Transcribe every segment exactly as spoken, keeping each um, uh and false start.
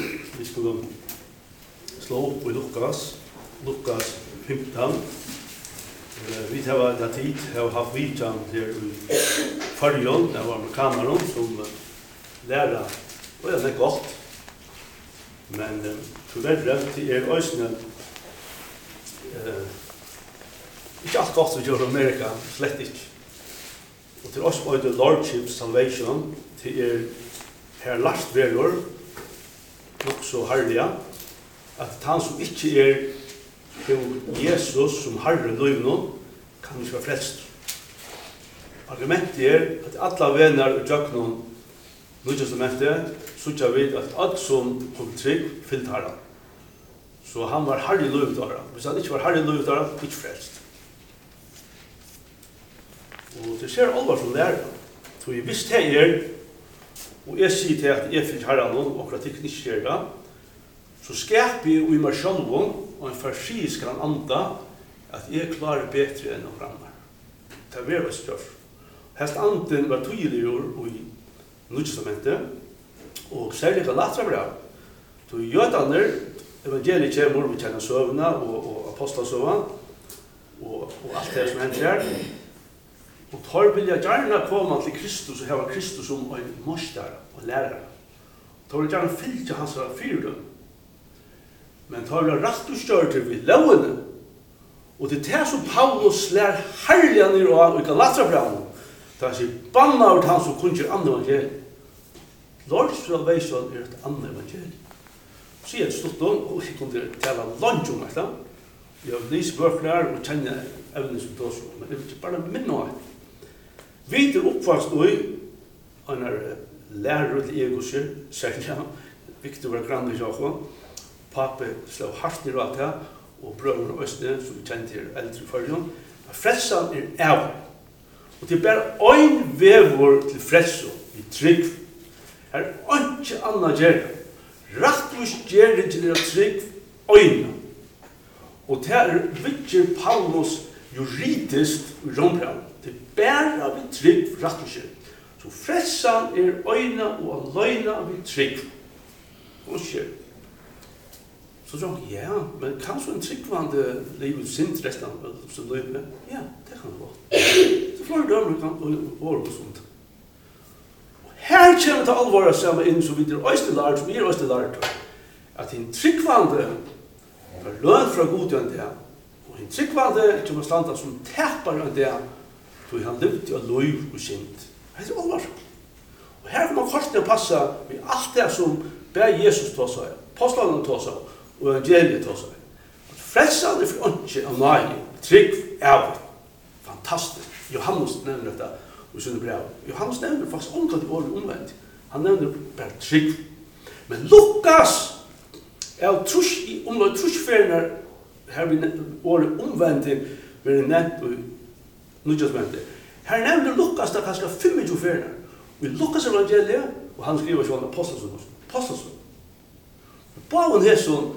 vi skulle slå opp i Lukas, Lukas femton. Vi har da tid, har haft vidtjan her i Farjon, det var amerikanere som lærer, og det er godt. Men tyvärr, det er også ikke alt godt som gjør Amerika, slett ikke. Og til oss var det Lordship Salvation, til er her last verår, nok så herlige, at han som ikke er Jesus som herre løyvnån, kan ikke være frelst. Argumentet er at alle venner og djøknån, Nødtestamentet, så ikke vet at alt som kom trygg, fyllt herre. Så han var herre løyvnån. Hvis han ikke var herre løyvnån, ikke frelst. Og det ser alvor som det er. Så jeg visste det er, og jeg sier til at jeg fyllt herre noen, og at jeg ikke gjør det, så skaper jeg i meg selv og en farsisk kan anda at jeg klarer bedre enn å framme. Det er veldig størst. Helt anden var tydeliggjort i Nødtestamentet, og særlig Galatia brev. Så jødene, evangeliet kommer, vi kjenner søvnene og, og apostelsøvnene, og, og alt det som hender her. Og tar vil jeg gjerne komme til Kristus og heve Kristus som en mostere og lærere. Tar vil jeg gjerne fylle hans fyrdom. Men tar vil jeg rett og større til ved lovene. Og det er det som Paulus lær herlige ned og i Galaterbrevene. Det er sier banna over han som kunne gjøre andre evangeliet. Lord's salvation er et andre evangeliet. Så jeg stod om, og jeg kunne tale langt om det. Jeg har lyst bøkler og kjenne evnen som det også. Men jeg vil ikke bare minne om det. Vi er oppvakst og han er lærer til Egosjer, særlig Victor var grann i Jakob. Pape slå hardt i råd her, og brødren og Østene, som vi kjenner til eldre i Farjon. Frelsen er av. Og det er bare en vevor til frelsen i trygg. Her er ikke annet gjerne. Rettvis gjerne til å trygg øyne. Og det er viktig Paulus juridisk i Rombrevet. Det er bare vi trygg rettvis gjerne. Så frelsen er øyne og aløyne vi trygg. Og skjer. Så sa han, ja, men kanskje en tryggvande livet sint resten av som livet? Ja, det kan det godt. Så flere dømer kan åre og sånt. Her kommer det alvoret sammen inn som vi er øystelært, som er øystelært, at en tryggvande er løn fra god enn det, og en tryggvande kommer standa som tepar enn det, så han levde av løy og sint. Det er alvor. Og her kan man kortene passe med alt det som ber Jesus ta seg, apostlene ta seg, og evangeliet ta seg. Frelsen er for åndsje av nøye, trygg, ævlig. Fantastisk. Johannes nevner dette i sine brev. Johannes nevner faktisk omtatt i året omvendt. Han nevner bare trygg. Men Lukas er trus i omløy trusferner her vi året omvendt vi er nevnt i Nødtestamentet. Her nevner Lukas det kanskje tjuefem ferner. Og i Lukas evangeliet, og han skriver sånn apostelsson. Apostelsson. Bauen Hesson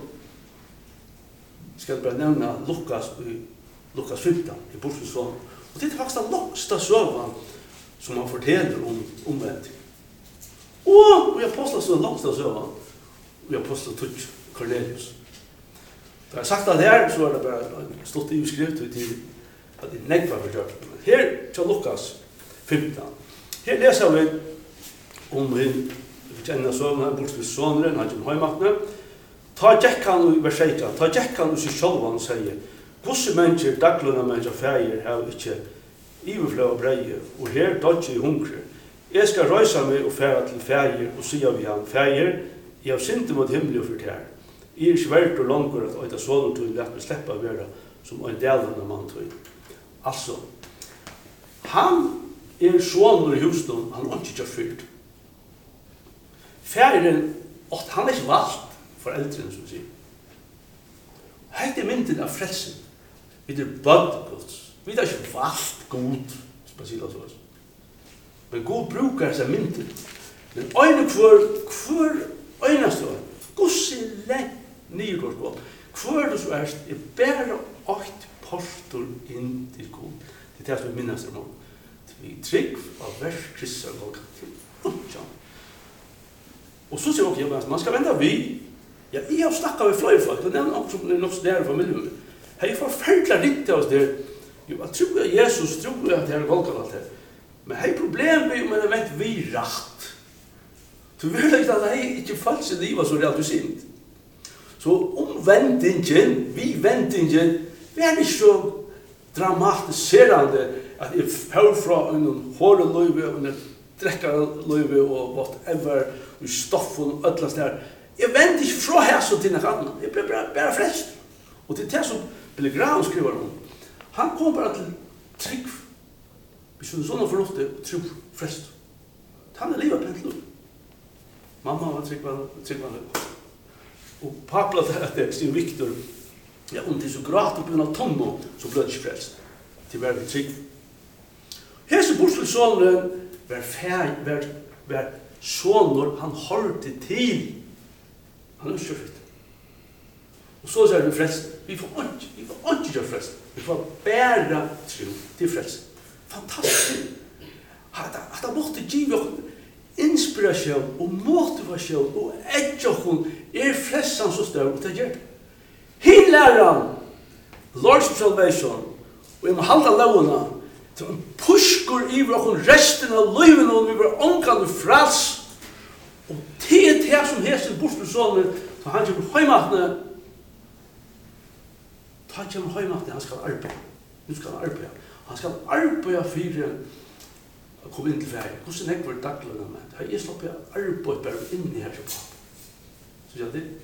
skal bare nevne Lukas i Lukas femton i Borsesson. Og det er faktisk den långsta søvann som han forteller om omvendt. Og i Apostelsson långsta søvann i Apostel Tuch Cornelius. Da jeg sagt at her, så er det bare stått i skrift til at det negvar for kjørt. Men her til Lukas femton. Her leser vi om henne, vi kjenner søvann, Borsesson, han kommer heimaktene. Ta Jack han i vers sytten, ta Jack han i seg sjølvan, sier, gosse mennesker, daglønna mennesker, feir, har ikke iverfløy og breie, og her dodger i hungre. Jeg skal røysa meg og færa til feir, og sier vi han, feir, jeg har synte mot himmelig og fyrt her. Jeg er svært og langer at øyta sånne tog, let meg slippe å være som en delende mann tog. Altså, han er sånne i husen, han har ikke fyrt. Feiren, han er ikke valgt, foreldrene, som vi sier. Hette er mynden av frelsen. Vi er bødgods. Vi er ikke valgt god, som man sier det til oss. Men god bruker seg mynden. Men øyne hver, hver øyneste år, gosse lengt nygår god. Hver du så er, er bare åkt portor inn til god. Det er det som vi minnes om. Vi trygg av vers Kristus og Golgata. Og så sier jeg, okay, man skal vente vi. Ja, jeg har snakket med flere folk, og det er noe som er nok så nære familien. Jeg får forfølgelig ringt til oss der. Jo, jeg tror at Jesus, tror at det er Golgata alt her. Men jeg har problem med om jeg vet vi rakt. Så vi vil ikke at jeg ikke falsk i livet så realt usint. Så omvendingen, vi vendingen, vi er ikke så dramatiserende at jeg får fra en hårde løyve, og en drekkarløyve og whatever, og stoffen og ødlast der. Jeg venter ikke fra her så til noe annet. Jeg blir bare, bare frelst. Og til det som Billy Graham skriver om, han kom bare til trygg. Hvis du er sånn fornuftig, trygg frelst. Han er livet pent lov. Mamma var tryggvann. Og papla til Sten Victor, ja, om det er så grat opp under tommo, så ble det ikke frelst. Til å være trygg. Hese bortspillsåneren var fær, var, var sånner han holdt til. Han er skjøft. Og så sier vi frelst. Vi får ikke, vi får ikke gjøre frelst. Vi får bære tro til frelst. Fantastisk. At han måtte give oss inspiration og motivation og edjokken er frelsen så større og det gjør. Hin læreren, Lord's Salvation, og jeg må halda lovene, til en pushkur i okken resten av livet og vi var omkande frels. Og det er det som heter bortspillsånden, så han kommer heimatene, da han kommer heimatene, han skal arbeide. Nu skal han arbeide. Han skal arbeide for å komme inn til ferie. Hvordan er det var daglene med? Har jeg slått på arbeid bare inni her til pappa? Så sier det.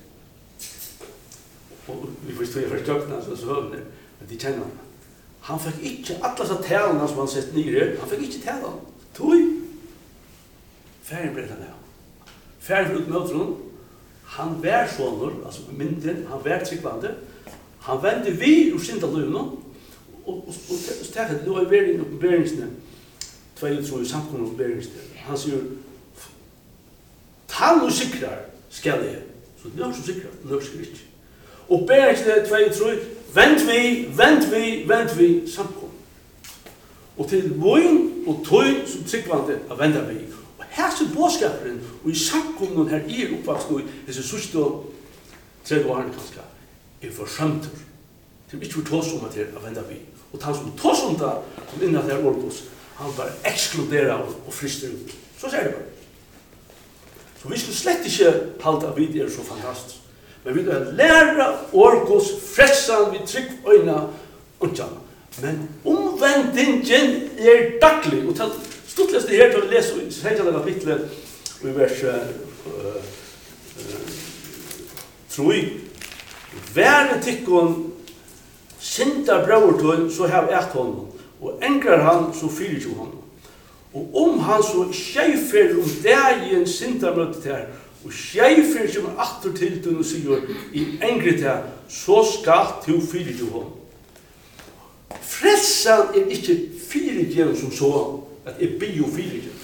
Og vi forstår jeg for tøkene, så høvner, men de kjenner han. Han fikk ikke alle disse talene som han sett nere, han fikk ikke talene. Tøy. Ferien ble det ned. Ferien ut med utron. Han var sånner, altså mindre, han var tryggvande. Han vendte vi ur Sindaløyene, og så tenker jeg, nå er vi i beringsene, tvei tror jeg samkomne beringsene. Han sier, ta nå sikrar skal jeg, så det er også sikrar, det er også ikke. Og beringsene, tvei tror jeg, vent vi, vent vi, vent vi, samkomne. Og til vøyen og tøyen som tryggvande, er vender vi. Og her er bådskaperen, og i samkomnen her i oppvakst nå, disse sørste og tredje årene kanskje, er forsømter. Til vi ikke vil tås om at det er vender vi. Og han som tås om det, kom inn at det er Orgos, han bare ekskluderer og frister ut. Så sier det bare. Så vi skal slett ikke halte at vi er så fantastisk. Men vi vil lære Orgos fressan vi trygg øyne og tjana. Men omvendingen er daglig. Og til stuttlest det her til å lese i sejtjala kapitlet i vers uh, uh, troi. Være tikkun syndar braurtun, så har eit honom. Og engrar han, så fyrer jo honom. Og om han så skjeifer om dagen syndar møtet her, og skjeifer som er atter til den og sier i engret her, så skal du fyrer jo honom. Frelsan er ikke fyrirgjen som så, at jeg blir jo fyrirgjen.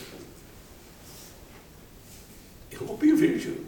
Jeg kan bli jo fyrirgjen.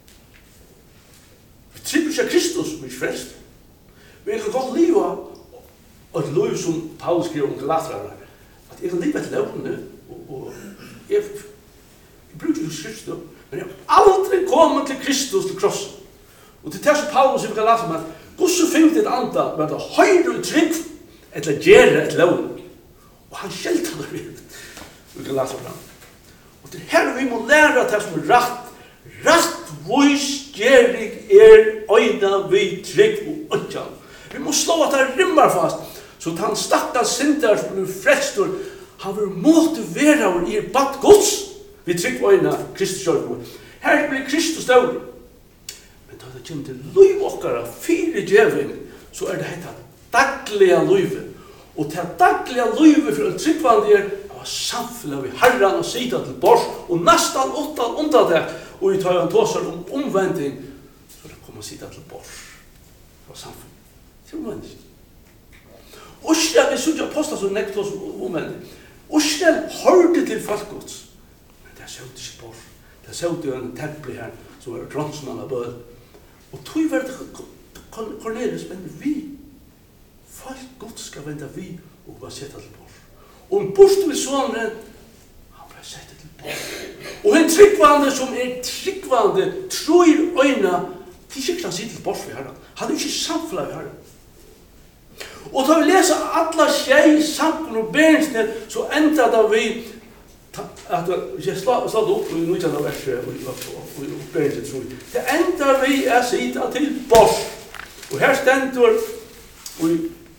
Vi tripper ikke Kristus, vi er frelst. Vi kan godt liva, og et liv som Paulus skriver om Galatrarna, at jeg kan liva et levende, og jeg bruker ikke skriftet, men jeg har aldri kommet til Kristus, til krossen. Og til det som Paulus i Galatrarna, hvordan finner det et anda, med å høyre og trygg, eller gjøre et lovn. Og han skjelter det vi. Vi kan lese fram. Og til her vi må lære at det som er rett. Rettvis gjerrig er øyne vi trygg og øntjan. Vi må slå at det rimmer fast. Så at han stakkars synder som blir frelstor, han vil motivere og gir bad gods. Vi trygg øyne Kristus kjørgård. Her blir Kristus død. Men da det kommer til liv okkara, fire djeving, så er det heit at dagliga livet. Og til dagliga livet for en tryggvand er av samfunnet vi herran og sida til bors og nestan åttan undan det og vi tar en tåsar om omvending så det kommer sida til bors av samfunnet. Til omvending. Og Israel, vi sykja apostlar som nekt oss om omvending. Og Israel hørte til folkgods. Men det er ikke bors. Det er jo en tempel her som var dronsmann av bød. Og tog var det Cornelius, men vi folk Gud skal vende vi og var sett til bort. Og en bort vil sånne, han ble sett til bort. Og en tryggvande som er tryggvande, tror øyna, de sikkert han sier til bors for herren. Han er ikke samfunnet ved herren. Og da vi leser alla tjej, samfunn og berensne, så enda da vi, at jeg slår det opp i nøytjana verset og berensne, tror jeg. Det enda vi er sida til bors. Og her stendur, og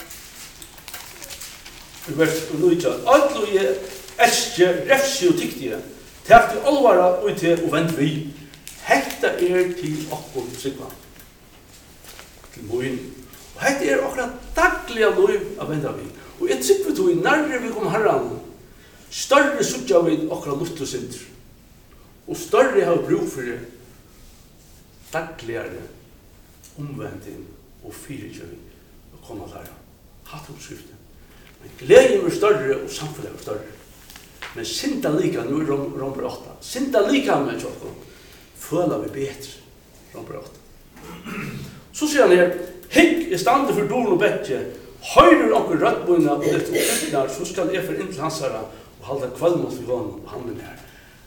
i vers nøytjana, alt og jeg elsker, refsi og tyktige, tæft i alvara og til og vent vi. Hetta er til okkur sigvan. Til moin. Og hetta er okra dagliga loiv av venda vi. Og jeg tykker vi i nærre vi kom herran, større sutja vi okra lutt og sindr. Og større har bruk for det dagligare omvending og fyrirkjøring og koma der. Hatt oppskriften. Men gleden er større og samfunnet er større. Men synda lika, nu er romper åtta, synda lika med tjokken, føler vi bedre, romper åtta. Så sier han her, hikk er stande for doren og betje, høyrer onker rødbøyna og dette oppbyggnar, så skal jeg for inn til hans herra og halda kvalmål for hånden og handen her.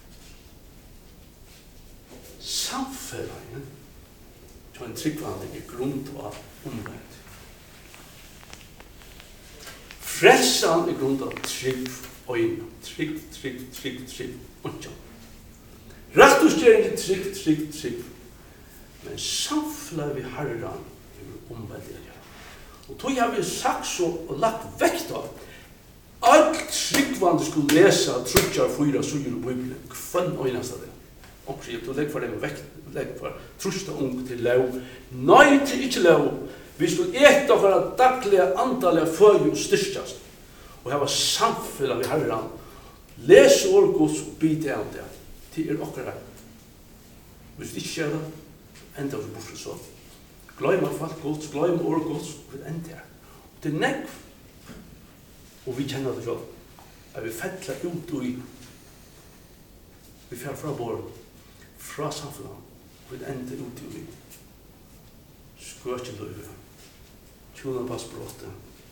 Samfunnet, så en tryggvande er grunnt av omvendt. Fressan er grunnt av trygg øyne. Trygg, trygg, trygg, trygg, og Rættusgjering er trygg, trygg, trygg. Men samfunnet vi herran er omvendt. Og tog har vi sagt så og lagt vekt av alt tryggvande skulle lese trutjar fyra suger og bibelen. Kvann øynast av det. Og sier, du legg for dem vekt, legg for trusta ung til lov. Nei til ikke lov. Vi skulle eta for at daglige antallet føy og styrstast. Og her var samfunnet vi herran. Les orgos og bite av det. Det er okkara. Hvis det ikke er det, enda vi bort så. Gløyma falt gods, gløyma orgos, vi enda er. Det er negv. Og vi kjenner det selv. At vi fettler ut og i. Vi fer fra båren. Fra samfunnet. Vi enda ut og i. Skørkje løyve. Tjona passbråte.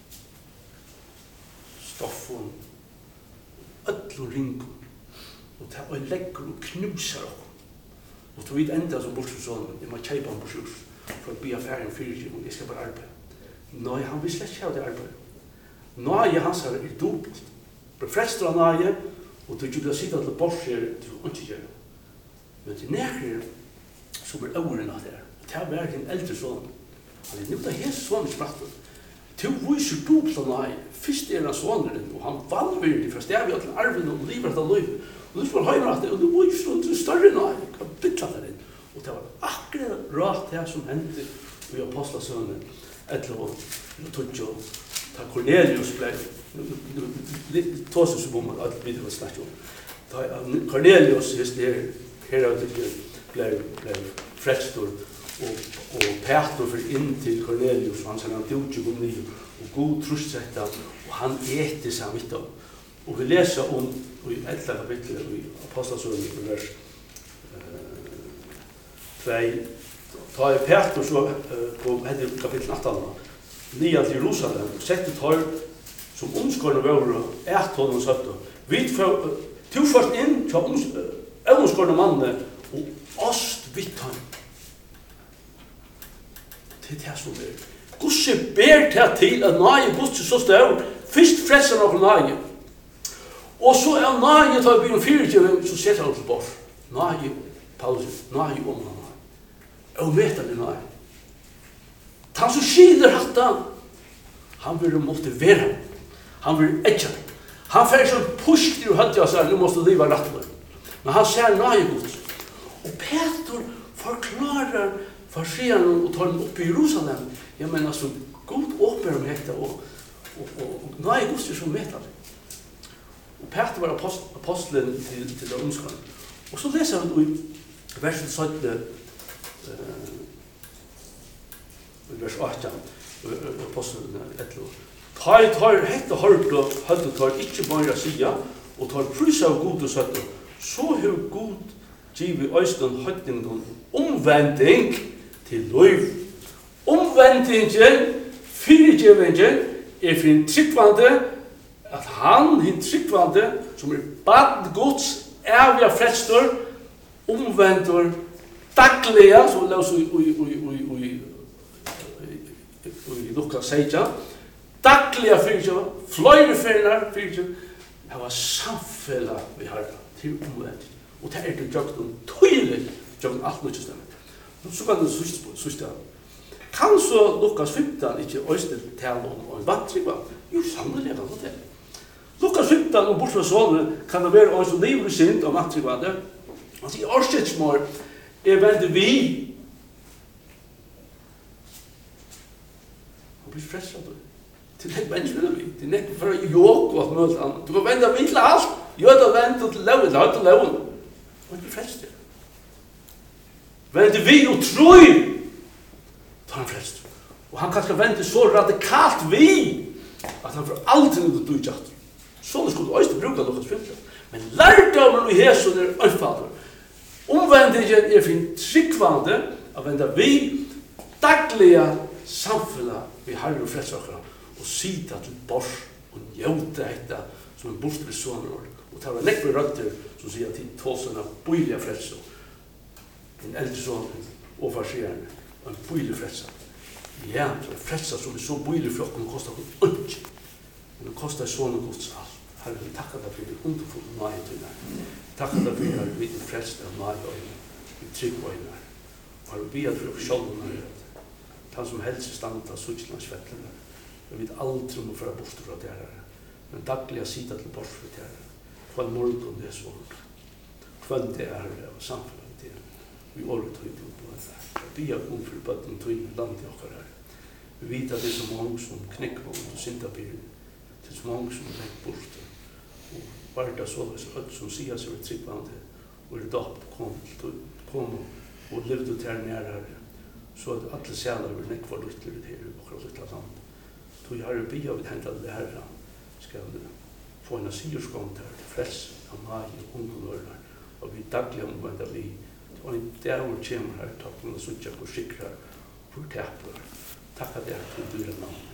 Stoffon. Öllum ringum. Og det er legger og knuser okkur. Og du vet enda som bortsånn, jeg må kjeipa han på sjurs, for å bli affæren fyrir, og jeg skal bare arbeid. Nei, han vil slett ikke ha det arbeid. Nei, hans her er dobbelt. Befrestra nei, og du ikke blir sida til borser, du ikke gjør det. Men det nekrer som er øvren av det. Det er bare din eldre sånn. Han er nødda helt sånn i spratten. Du viser dobbelt av nei. Fyrst er han sånneren, og han vannvirdig fra stedet til arven og livet av liv. Og du spør høyre at det, og du var ikke sånn større nå, jeg kan bytla der inn. Og det var akkurat rart det som hendte i Apostlasønnen, etter å tøtje og da Cornelius ble, tåses om at alt videre var snakket om. Da Cornelius, her av det ble, ble fredstor, og, og Peter for inn til Cornelius, og han sier han dødje om nye, og god trustsetta, og han eter seg mitt av. Og vi leser om, i etter kapitlet, i Apostlasønnen, i vers två. Ta i Peter så på kapittel atten, lia til Jerusalem, sette tar som omskårende våre, et hånd og søtte. Vi tog først inn til omskårende mannene, og ost vidt han. Det er det som er. Gosse ber til til at nage gosse så stør, først fresser noen nage. Og så er nage tar vi om fyrtjøven, så setter han til bort. Nage, Paulus, nage om han nage. Og meter det nage. Han som skiler hatta, han vil motivera. Han vil etja. Han fer sånn pusht i og høtti og sier, nu måste liva rattler. Men han ser nage gods. Og Peter forklarer for sier og tar den opp i Jerusalem. Jeg mener, så god åper om hekta, og, og, og, og nage gods er som meter. Og Peter var apost, apostelen til, til det omskåren. Og så leser han i verset sytten, uh, vers atten, apostelen etterpå. Tar tar hekta hørt og hørt og tar ikke bare sida, og tar prysa av god og sytten. Så har god givet øysten høytningen omvending til lov. Omvendingen, fyrirgevingen, er for en tryggvande, at han, hin tryggvande, som er bad gods, er vi frelstor, omvendur, dagliga, så la oss i Lukas seksten, dagliga fyrir, fløyre fyrir, fyrir, det var samfella vi har til omvendt. Og det er det jøkken tøylig, jøkken alt mye stemmer. Så kan du sørste kan så Lukas femten ikke øyne tale om en vantryggvann? Jo, sannelig kan det. Lukas femten og bort fra sånne kan det være en som lever i synd om vantryggvann. Altså i årstidsmål er vendt vi. Han blir frelst av det. Til nek mennesker vi. Til nek for å jåk og alt mulig annet. Du kan vende vi til alt. Gjør det vende til loven, til alt til loven. Han blir frelst det. Vende vi og tror tar han frelst. Og han kan vente så radikalt vi at han får alltid noe du ikke hatt. Så det skulle du også bruke Lukas femten. Men lærdommen i Jesu er øynfader. Omvendingen er fint tryggvande av vende vi dagliga samfunnet vi har jo frelsakere og sida til bors og njøte etter som en bostelig sonår. Og det var nekve rødder som sier at de tåsene bøylige frelse. Den eldre sonen og farserende. Og en bøylig frelse. Ja, det er frelse som er så bøylig for å kunne koste noe ønske. Men det koster sånn og gods alt. Herre, vi takker deg for det underfulle nøye til deg. Takker deg for det vi er frelste av nøye øyne. Vi trygg øyne. Herre, vi er for sjølven nøye. Han som helst i stand av suttlandsfettlene. Vi vet aldri om å føre bort fra det her. Men daglig sida til bort fra det her. Hva en morgen det er sånn. Hva det er og samfunnet det er. Vi året høyt ut på det her. Vi er om for bøtten tøyne landet i okker her. Vi vet at det er så mange som knekker på og syndabyrden. Det er så mange som legger bort. Og bare det så hvis alt som sier seg ved tryggvande og er dapt kom kom og levde til her nær her. Så at alle sjeler vil nekva lyttelige her i okker lyttelige land. Så jeg har jo bia vidt hentet det her skal få en asyrskånd her til frelse av meg og ungdomører. Og vi daglig omvendt vi og en dag hvor kommer her, takk for å suttje på skikrer, for teppler. Takk at jeg til dyre navn.